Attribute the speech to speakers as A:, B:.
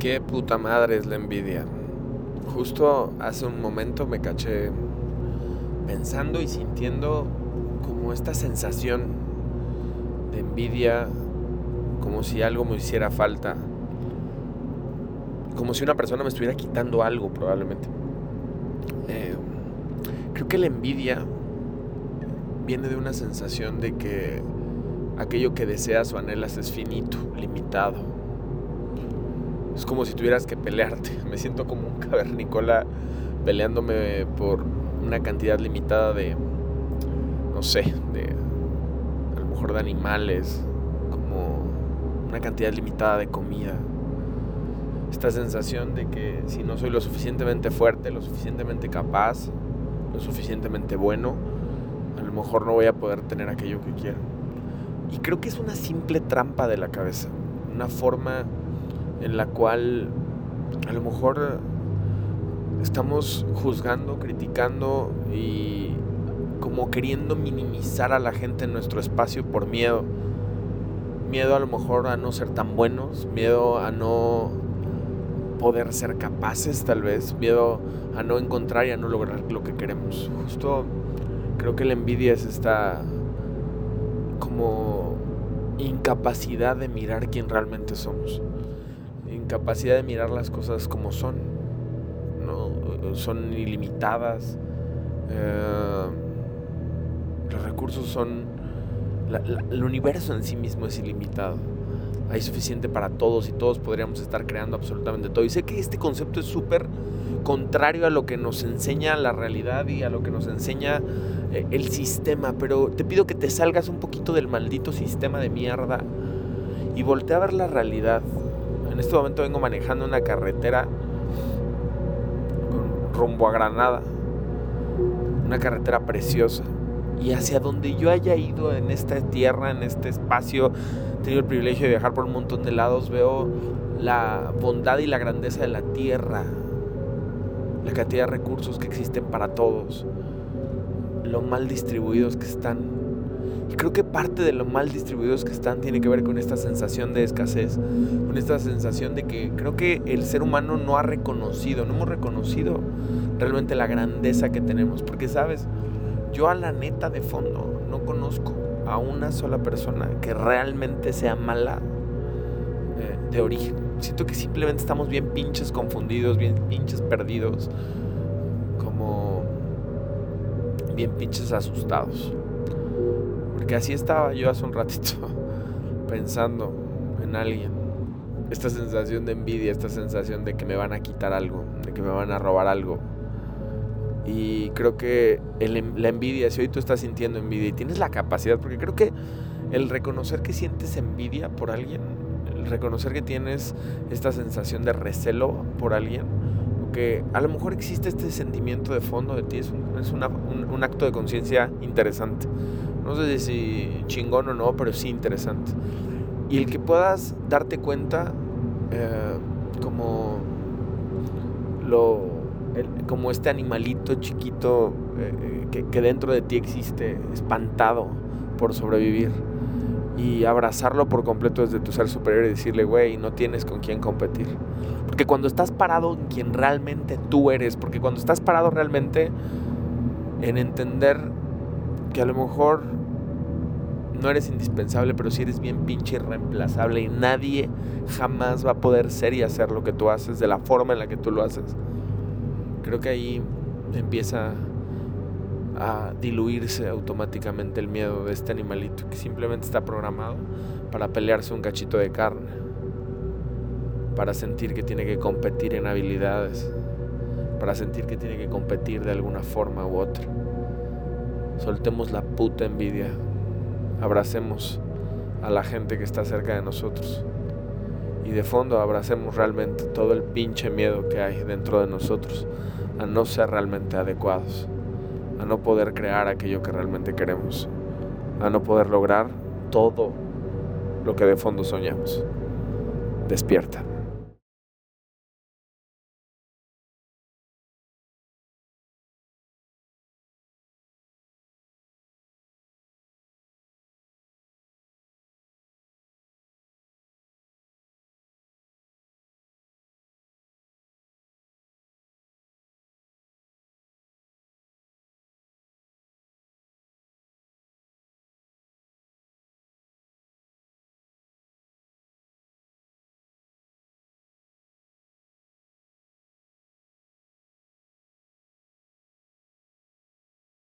A: Qué puta madre es la envidia. Justo hace un momento me caché pensando y sintiendo como esta sensación de envidia, como si algo me hiciera falta, como si una persona me estuviera quitando algo probablemente. Creo que la envidia viene de una sensación de que aquello que deseas o anhelas es finito, limitado. Es como si tuvieras que pelearte. Me siento como un cavernícola peleándome por una cantidad limitada de, no sé, a lo mejor de animales, como una cantidad limitada de comida. Esta sensación de que si no soy lo suficientemente fuerte, lo suficientemente capaz, lo suficientemente bueno, a lo mejor no voy a poder tener aquello que quiero. Y creo que es una simple trampa de la cabeza, una forma en la cual a lo mejor estamos juzgando, criticando y como queriendo minimizar a la gente en nuestro espacio por miedo. Miedo a lo mejor a no ser tan buenos, miedo a no poder ser capaces tal vez, miedo a no encontrar y a no lograr lo que queremos. Justo creo que la envidia es esta como incapacidad de mirar quién realmente somos, incapacidad de mirar las cosas como son, ¿no? Son ilimitadas, los recursos son, el universo en sí mismo es ilimitado. Hay suficiente para todos y todos podríamos estar creando absolutamente todo. Y sé que este concepto es súper contrario a lo que nos enseña la realidad y a lo que nos enseña el sistema, pero te pido que te salgas un poquito del maldito sistema de mierda y voltea a ver la realidad. En este momento vengo manejando una carretera rumbo a Granada, una carretera preciosa, y hacia donde yo haya ido en esta tierra, en este espacio, he tenido el privilegio de viajar por un montón de lados, veo la bondad y la grandeza de la tierra, la cantidad de recursos que existen para todos, lo mal distribuidos que están. Y creo que parte de lo mal distribuidos que están tiene que ver con esta sensación de escasez, con esta sensación de que creo que el ser humano no hemos reconocido realmente la grandeza que tenemos. Porque, ¿sabes? Yo a la neta de fondo no conozco a una sola persona que realmente sea mala de origen. Siento que simplemente estamos bien pinches confundidos, bien pinches perdidos, como bien pinches asustados. Porque así estaba yo hace un ratito, pensando en alguien. Esta sensación de envidia, esta sensación de que me van a quitar algo, de que me van a robar algo. Y creo que la envidia, si hoy tú estás sintiendo envidia y tienes la capacidad, porque creo que el reconocer que sientes envidia por alguien, el reconocer que tienes esta sensación de recelo por alguien, o que a lo mejor existe este sentimiento de fondo de ti, es un acto de conciencia interesante. No sé si chingón o no, pero sí interesante. Y el que puedas darte cuenta como este animalito chiquito que dentro de ti existe, espantado por sobrevivir, y abrazarlo por completo desde tu ser superior y decirle, güey, no tienes con quién competir. Porque cuando estás parado en quien realmente tú eres, porque cuando estás parado realmente en entender que a lo mejor no eres indispensable, pero sí eres bien pinche irreemplazable y nadie jamás va a poder ser y hacer lo que tú haces de la forma en la que tú lo haces. Creo que ahí empieza a diluirse automáticamente el miedo de este animalito que simplemente está programado para pelearse un cachito de carne, para sentir que tiene que competir en habilidades, para sentir que tiene que competir de alguna forma u otra. Soltemos la puta envidia, abracemos a la gente que está cerca de nosotros y de fondo abracemos realmente todo el pinche miedo que hay dentro de nosotros a no ser realmente adecuados, a no poder crear aquello que realmente queremos, a no poder lograr todo lo que de fondo soñamos. Despierta.